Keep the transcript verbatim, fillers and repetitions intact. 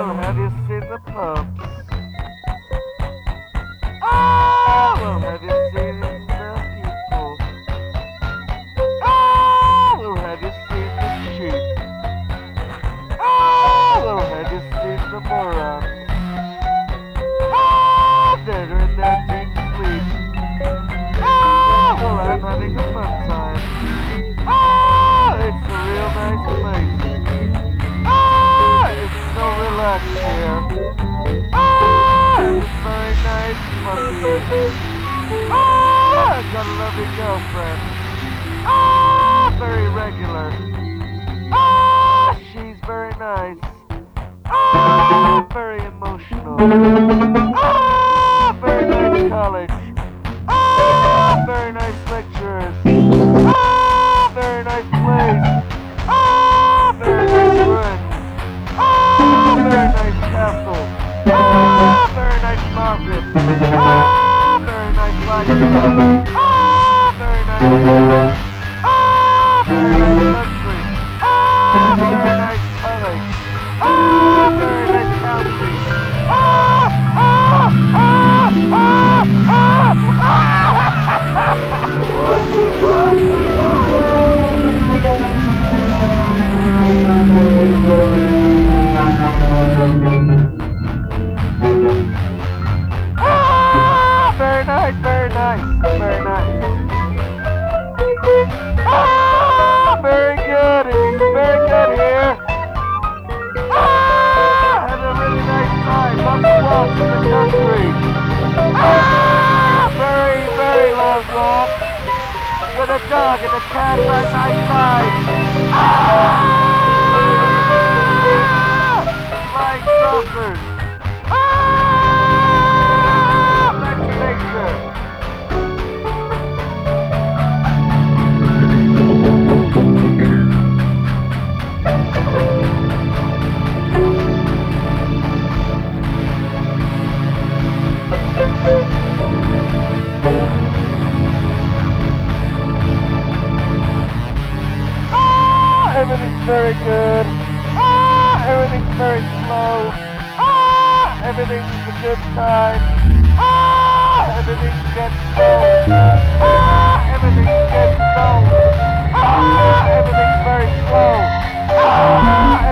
well, have you seen the pubs? Oh, well, have you seen the people? Oh, well, have you seen the sheep? Oh, well, have you seen the morons? Oh, they're in their deep sleep. Oh, well, I'm having a fun time. Oh, it's a real nice place. Oh, it's so relaxed here. Oh, it's very nice puppy. Oh, I've got a lovely girlfriend. Oh, very regular. Oh, she's very nice. Oh, very emotional. Oh, very nice college. Oh, very nice lecturers. Oh, very nice place. Oh, very nice friends. Oh, very nice castle. Oh, very nice market. Oh, very nice lifestyle. Oh, very nice weather. Oh, very nice country. Oh, very nice college. Oh, very nice county. Oh, oh, oh, oh, oh, very nice, very nice, very nice. Oh, very good, it's very good here. Ah, had a really nice time. Lots of walks in the country. Ah, very, very long walk. With a dog and a cat by my side. Ah, flying saucers. Ah, that's nature. Everything's very good. Ah, everything's very slow. Ah, everything's a good time. Ah, everything gets slow. Ah, everything gets slow. Ah, everything's very slow. Ah,